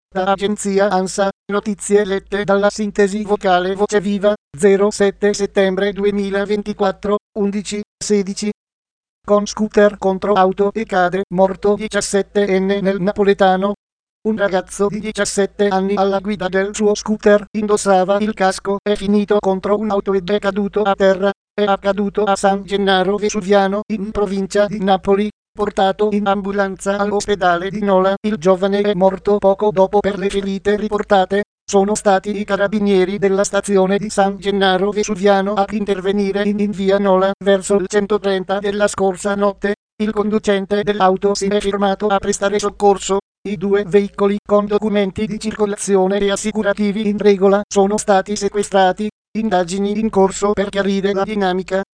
Da agenzia ANSA, notizie lette dalla sintesi vocale Voce Viva, 07 settembre 2024, 11:16. Con scooter contro auto e cade, morto 17enne nel napoletano. Un ragazzo di 17 anni alla guida del suo scooter indossava il casco, è finito contro un'auto ed è caduto a terra. È accaduto a San Gennaro Vesuviano, in provincia di Napoli. Portato in ambulanza all'ospedale di Nola, il giovane è morto poco dopo per le ferite riportate. Sono stati i carabinieri della stazione di San Gennaro Vesuviano ad intervenire in via Nola verso il 130 della scorsa notte. Il conducente dell'auto si è fermato a prestare soccorso. I due veicoli con documenti di circolazione e assicurativi in regola sono stati sequestrati. Indagini in corso per chiarire la dinamica.